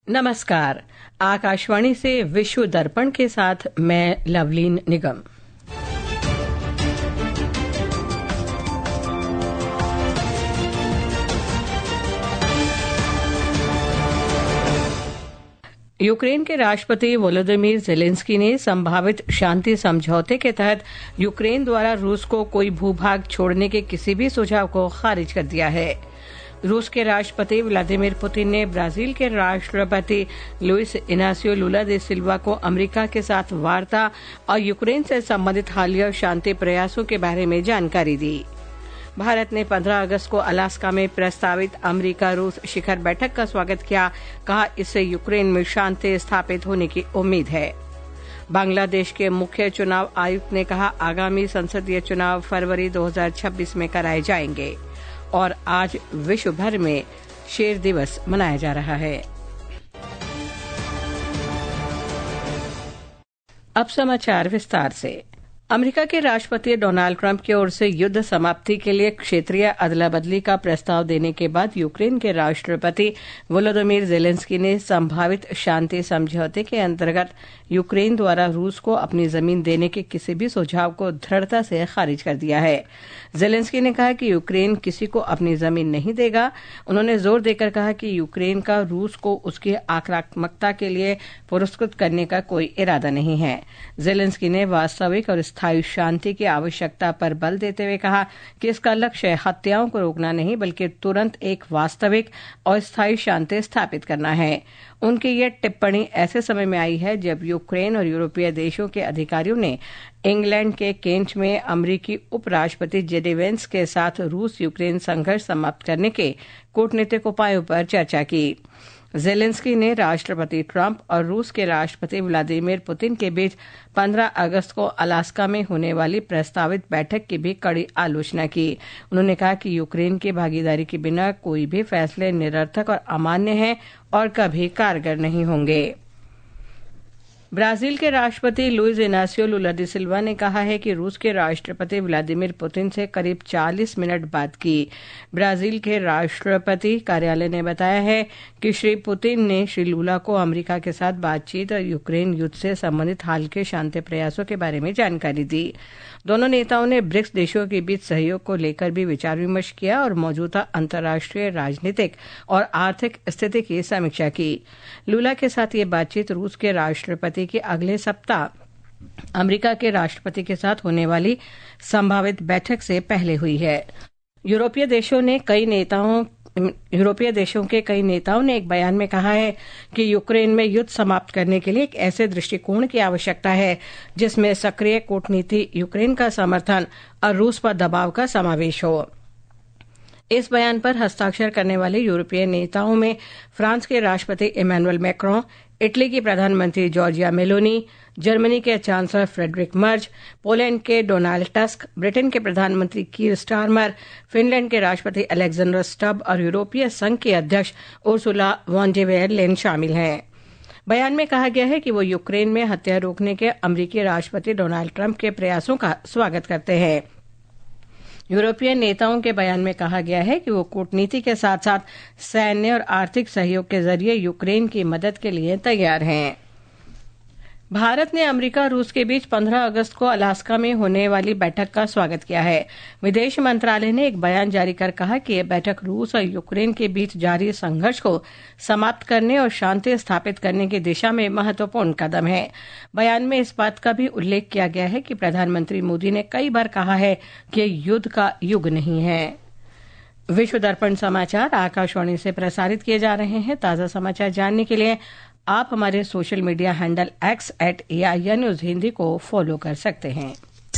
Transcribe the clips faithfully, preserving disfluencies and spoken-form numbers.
नमस्कार। आकाशवाणी से विश्व दर्पण के साथ मैं लवलीन निगम। यूक्रेन के राष्ट्रपति वोलोदिमीर ज़ेलेंस्की ने संभावित शांति समझौते के तहत यूक्रेन द्वारा रूस को कोई भूभाग छोड़ने के किसी भी सुझाव को खारिज कर दिया है। रूस के राष्ट्रपति व्लादिमीर पुतिन ने ब्राजील के राष्ट्रपति लुइस इनासियो लुला दे सिल्वा को अमेरिका के साथ वार्ता और यूक्रेन से संबंधित हालिया शांति प्रयासों के बारे में जानकारी दी। भारत ने पंद्रह अगस्त को अलास्का में प्रस्तावित अमेरिका रूस शिखर बैठक का स्वागत किया। कहा, इससे यूक्रेन में शांति स्थापित होने की उम्मीद है। बांग्लादेश के मुख्य चुनाव आयुक्त ने कहा, आगामी संसदीय चुनाव फरवरी दो हज़ार छब्बीस में कराए जाएंगे। और आज विश्व भर में शेर दिवस मनाया जा रहा है। अब समाचार विस्तार से। अमेरिका के राष्ट्रपति डोनाल्ड ट्रंप की ओर से युद्ध समाप्ति के लिए क्षेत्रीय अदला बदली का प्रस्ताव देने के बाद यूक्रेन के राष्ट्रपति वोलोदिमीर ज़ेलेंस्की ने संभावित शांति समझौते के अंतर्गत यूक्रेन द्वारा रूस को अपनी जमीन देने के किसी भी सुझाव को दृढ़ता से खारिज कर दिया है। ज़ेलेंस्की ने कहा कि यूक्रेन किसी को अपनी जमीन नहीं देगा। उन्होंने जोर देकर कहा कि यूक्रेन का रूस को उसकी आक्रामकता के लिए पुरस्कृत करने का कोई इरादा नहीं है। ज़ेलेंस्की ने वास्तविक और स्थायी शांति की आवश्यकता पर बल देते हुए कहा कि इसका लक्ष्य हत्याओं को रोकना नहीं बल्कि तुरंत एक वास्तविक और स्थायी शांति स्थापित करना है। उनकी यह टिप्पणी ऐसे समय में आई है जब यूक्रेन और यूरोपीय देशों के अधिकारियों ने इंग्लैंड के केंट में अमेरिकी उपराष्ट्रपति जेडी वेंस के साथ रूस यूक्रेन संघर्ष समाप्त करने के कूटनीतिक उपायों पर चर्चा की। ज़ेलेंस्की ने राष्ट्रपति ट्रंप और रूस के राष्ट्रपति व्लादिमीर पुतिन के बीच पंद्रह अगस्त को अलास्का में होने वाली प्रस्तावित बैठक की भी कड़ी आलोचना की। उन्होंने कहा कि यूक्रेन की भागीदारी के बिना कोई भी फैसले निरर्थक और अमान्य हैं और कभी कारगर नहीं होंगे। ब्राजील के राष्ट्रपति लुइस इनासियो लुला दी सिल्वा ने कहा है कि रूस के राष्ट्रपति व्लादिमीर पुतिन से करीब चालीस मिनट बात की। ब्राजील के राष्ट्रपति कार्यालय ने बताया है कि श्री पुतिन ने श्री लुला को अमेरिका के साथ बातचीत और यूक्रेन युद्ध से संबंधित हाल के शांति प्रयासों के बारे में जानकारी दी। दोनों नेताओं ने ब्रिक्स देशों के बीच सहयोग को लेकर भी विचार विमर्श किया और मौजूदा अंतर्राष्ट्रीय राजनीतिक और आर्थिक स्थिति की समीक्षा की। लुला के साथ ये बातचीत रूस के राष्ट्रपति की अगले सप्ताह अमेरिका के राष्ट्रपति के साथ होने वाली संभावित बैठक से पहले हुई है। यूरोपीय देशों ने कई नेताओं यूरोपीय देशों के कई नेताओं ने एक बयान में कहा है कि यूक्रेन में युद्ध समाप्त करने के लिए एक ऐसे दृष्टिकोण की आवश्यकता है जिसमें सक्रिय कूटनीति, यूक्रेन का समर्थन और रूस पर दबाव का समावेश हो। इस बयान पर हस्ताक्षर करने वाले यूरोपीय नेताओं में फ्रांस के राष्ट्रपति इमैनुअल मैक्रों, इटली की प्रधानमंत्री जॉर्जिया मेलोनी, जर्मनी के चांसलर फ्रेडरिक मर्ज, पोलैंड के डोनाल्ड टस्क, ब्रिटेन के प्रधानमंत्री कीर स्टारमर, फिनलैंड के राष्ट्रपति अलेक्जेंडर स्टब और यूरोपीय संघ के अध्यक्ष उर्सुला वॉन डे लेyen शामिल हैं। बयान में कहा गया है कि वो यूक्रेन में हत्या रोकने के अमेरिकी राष्ट्रपति डोनाल्ड ट्रंप के प्रयासों का स्वागत करते हैं। यूरोपीय नेताओं के बयान में कहा गया है कि वो कूटनीति के साथ साथ सैन्य और आर्थिक सहयोग के जरिए यूक्रेन की मदद के लिए तैयार हैं। भारत ने अमेरिका रूस के बीच पंद्रह अगस्त को अलास्का में होने वाली बैठक का स्वागत किया है। विदेश मंत्रालय ने एक बयान जारी कर कहा कि यह बैठक रूस और यूक्रेन के बीच जारी संघर्ष को समाप्त करने और शांति स्थापित करने की दिशा में महत्वपूर्ण कदम है। बयान में इस बात का भी उल्लेख किया गया है कि प्रधानमंत्री मोदी ने कई बार कहा है कि युद्ध का युग नहीं है। विश्व दर्पण समाचार आकाशवाणी से प्रसारित किए जा रहे हैं। ताजा समाचार जानने के लिए आप हमारे social media handle X at AIN news Hindi को फॉलो कर सकते हैं।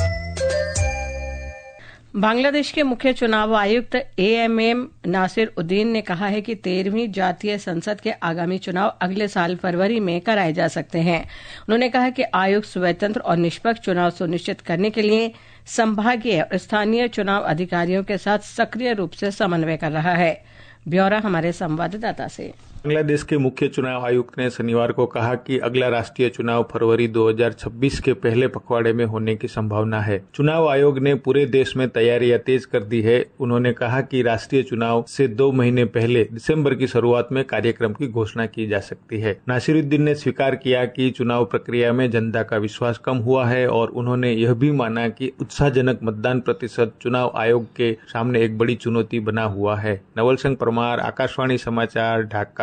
बांग्लादेश के मुख्य चुनाव आयुक्त एएमएम नासिर उद्दीन ने कहा है कि तेरहवीं जातीय संसद के आगामी चुनाव अगले साल फरवरी में कराए जा सकते हैं। उन्होंने कहा कि आयोग स्वतंत्र और निष्पक्ष चुनाव सुनिश्चित करने के लिए संभागीय और स्थानीय चुनाव अधिकारियों के साथ सक्रिय रूप से समन्वय कर रहा है। ब्यौरा हमारे संवाददाता से। बांग्लादेश के मुख्य चुनाव आयुक्त ने शनिवार को कहा कि अगला राष्ट्रीय चुनाव फरवरी दो हज़ार छब्बीस के पहले पखवाड़े में होने की संभावना है। चुनाव आयोग ने पूरे देश में तैयारियां तेज कर दी है। उन्होंने कहा कि राष्ट्रीय चुनाव से दो महीने पहले दिसंबर की शुरुआत में कार्यक्रम की घोषणा की जा सकती है। नासिरुद्दीन ने स्वीकार किया कि चुनाव प्रक्रिया में जनता का विश्वास कम हुआ है और उन्होंने यह भी माना कि उत्साहजनक मतदान प्रतिशत चुनाव आयोग के सामने एक बड़ी चुनौती बना हुआ है। नवल सिंह परमार, आकाशवाणी समाचार, ढाका।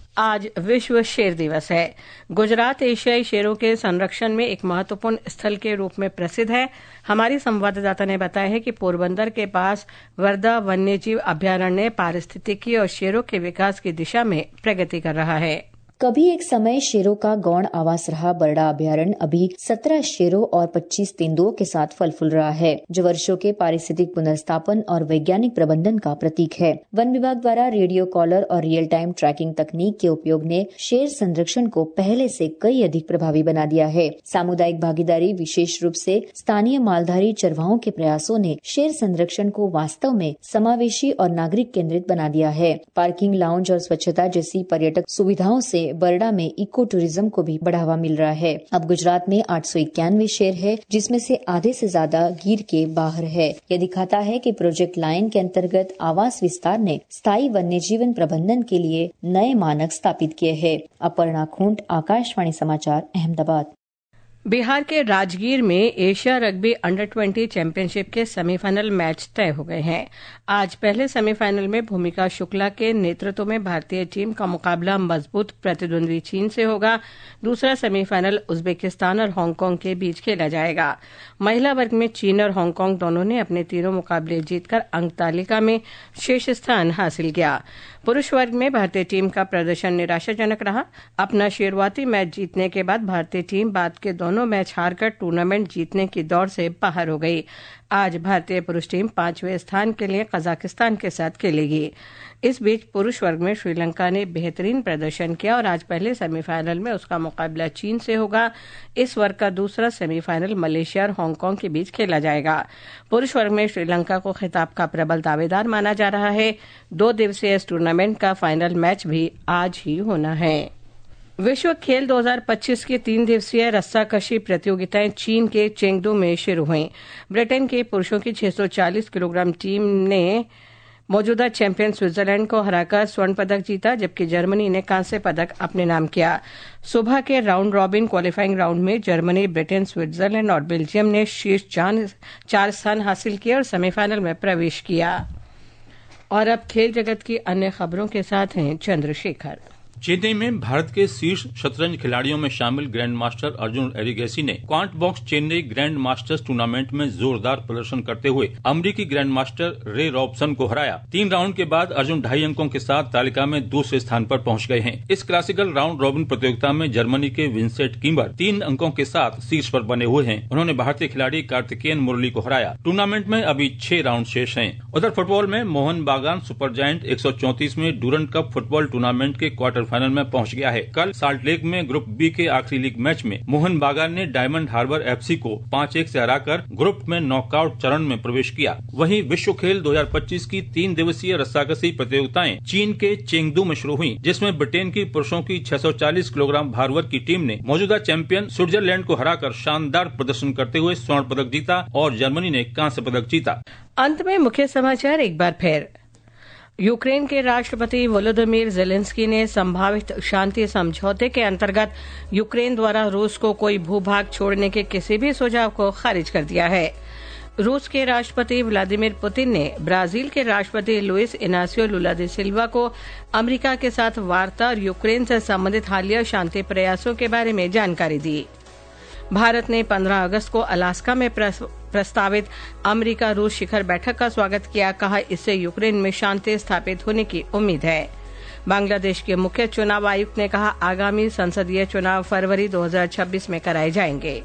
आज विश्व शेर दिवस है। गुजरात एशियाई शेरों के संरक्षण में एक महत्वपूर्ण स्थल के रूप में प्रसिद्ध है। हमारी संवाददाता ने बताया है कि पोरबंदर के पास वर्धा वन्यजीव अभयारण्य पारिस्थितिकी और शेरों के विकास की दिशा में प्रगति कर रहा है। कभी एक समय शेरों का गौण आवास रहा बरड़ा अभयारण्य अभी सत्रह शेरों और पच्चीस तेंदुओं के साथ फल फूल रहा है, जो वर्षों के पारिस्थितिक पुनर्स्थापन और वैज्ञानिक प्रबंधन का प्रतीक है। वन विभाग द्वारा रेडियो कॉलर और रियल टाइम ट्रैकिंग तकनीक के उपयोग ने शेर संरक्षण को पहले से कई अधिक प्रभावी बना दिया है। सामुदायिक भागीदारी, विशेष रूप से स्थानीय मालधारी चरवाहों के प्रयासों ने शेर संरक्षण को वास्तव में समावेशी और नागरिक केंद्रित बना दिया है। पार्किंग, लाउंज और स्वच्छता जैसी पर्यटक सुविधाओं से बरड़ा में इको टूरिज्म को भी बढ़ावा मिल रहा है। अब गुजरात में आठ सौ इक्यानवे शेर है, जिसमें से आधे से ज्यादा गिर के बाहर है। यह दिखाता है कि प्रोजेक्ट लाइन के अंतर्गत आवास विस्तार ने स्थायी वन्य जीवन प्रबंधन के लिए नए मानक स्थापित किए हैं। अपर्णा खूंट, आकाशवाणी समाचार, अहमदाबाद। बिहार के राजगीर में एशिया रग्बी अंडर बीस चैंपियनशिप के सेमीफाइनल मैच तय हो गए हैं। आज पहले सेमीफाइनल में भूमिका शुक्ला के नेतृत्व में भारतीय टीम का मुकाबला मजबूत प्रतिद्वंदी चीन से होगा। दूसरा सेमीफाइनल उज्बेकिस्तान और हांगकांग के बीच खेला जाएगा। महिला वर्ग में चीन और हांगकांग दोनों ने अपने तीनों मुकाबले जीतकर अंक तालिका में शीर्ष स्थान हासिल किया। पुरुष वर्ग में भारतीय टीम का प्रदर्शन निराशाजनक रहा। अपना शुरुआती मैच जीतने के बाद भारतीय टीम बाद के दोनों मैच हारकर टूर्नामेंट जीतने की दौड़ से बाहर हो गई। आज भारतीय पुरुष टीम पांचवें स्थान के लिए कजाकिस्तान के साथ खेलेगी। इस बीच पुरुष वर्ग में श्रीलंका ने बेहतरीन प्रदर्शन किया और आज पहले सेमीफाइनल में उसका मुकाबला चीन से होगा। इस वर्ग का दूसरा सेमीफाइनल मलेशिया और हांगकांग के बीच खेला जाएगा। पुरुष वर्ग में श्रीलंका को खिताब का प्रबल दावेदार माना जा रहा है। दो दिवसीय इस टूर्नामेंट का फाइनल मैच भी आज ही होना है। विश्व खेल दो हज़ार पच्चीस की तीन दिवसीय रस्साकशी प्रतियोगिताएं चीन के चेंगडू में शुरू हुई। ब्रिटेन के पुरुषों की छह सौ चालीस किलोग्राम टीम ने मौजूदा चैंपियन स्विट्जरलैंड को हराकर स्वर्ण पदक जीता, जबकि जर्मनी ने कांस्य पदक अपने नाम किया। सुबह के राउंड रॉबिन क्वालिफाइंग राउंड में जर्मनी, ब्रिटेन, स्विट्जरलैंड और बेल्जियम ने शीर्ष चार स्थान हासिल किए और सेमीफाइनल में प्रवेश किया। और अब खेल जगत की अन्य खबरों के साथ हैं चंद्रशेखर। चेन्नई में भारत के शीर्ष शतरंज खिलाड़ियों में शामिल ग्रैंड मास्टर अर्जुन एरिगेसी ने Quant box Chennai grand masters tournament में जोरदार प्रदर्शन करते हुए अमेरिकी ग्रैंड मास्टर रे रॉबसन को हराया। तीन राउंड के बाद अर्जुन ढाई अंकों के साथ तालिका में दूसरे स्थान पर पहुंच गए हैं। इस क्लासिकल राउंड रॉबिन प्रतियोगिता में जर्मनी के विंसेंट किम्बर तीन अंकों के साथ शीर्ष पर बने हुए हैं। उन्होंने भारतीय खिलाड़ी कार्तिकेयन मुरली को हराया। टूर्नामेंट में अभी छह राउंड शेष हैं। उधर फुटबॉल में मोहन बागान सुपर जायंट एक सौ चौंतीस में डूरंड कप फुटबॉल टूर्नामेंट के क्वार्टर फाइनल में पहुंच गया है। कल साल्ट लेक में ग्रुप बी के आखिरी लीग मैच में मोहन बागान ने डायमंड हार्बर एफसी को पांच एक से हराकर ग्रुप में नॉकआउट चरण में प्रवेश किया। वहीं विश्व खेल दो हज़ार पच्चीस की तीन दिवसीय रस्साकशी प्रतियोगिताएं चीन के चेंगडू में शुरू हुई, जिसमें ब्रिटेन की पुरुषों की छह सौ चालीस किलोग्राम भार वर्ग की टीम ने मौजूदा चैंपियन स्विट्जरलैंड को हराकर शानदार प्रदर्शन करते हुए स्वर्ण पदक जीता और जर्मनी ने कांस्य पदक जीता। अंत में मुख्य समाचार एक बार फिर। यूक्रेन के राष्ट्रपति वोलोदिमीर ज़ेलेंस्की ने संभावित शांति समझौते के अंतर्गत यूक्रेन द्वारा रूस को कोई भूभाग छोड़ने के किसी भी सुझाव को खारिज कर दिया है। रूस के राष्ट्रपति व्लादिमीर पुतिन ने ब्राजील के राष्ट्रपति लुइस इनासियो लुला दा सिल्वा को अमेरिका के साथ वार्ता और यूक्रेन से संबंधित हालिया शांति प्रयासों के बारे में जानकारी दी। भारत ने पंद्रह अगस्त को अलास्का में प्रस्तावित अमेरिका रूस शिखर बैठक का स्वागत किया। कहा, इससे यूक्रेन में शांति स्थापित होने की उम्मीद है। बांग्लादेश के मुख्य चुनाव आयुक्त ने कहा, आगामी संसदीय चुनाव फरवरी दो हज़ार छब्बीस में कराए जाएंगे।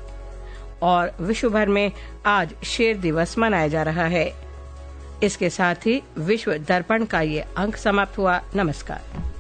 और विश्व भर में आज शेर दिवस मनाया जा रहा है। इसके साथ ही विश्व दर्पण का ये अंक समाप्त हुआ। नमस्कार।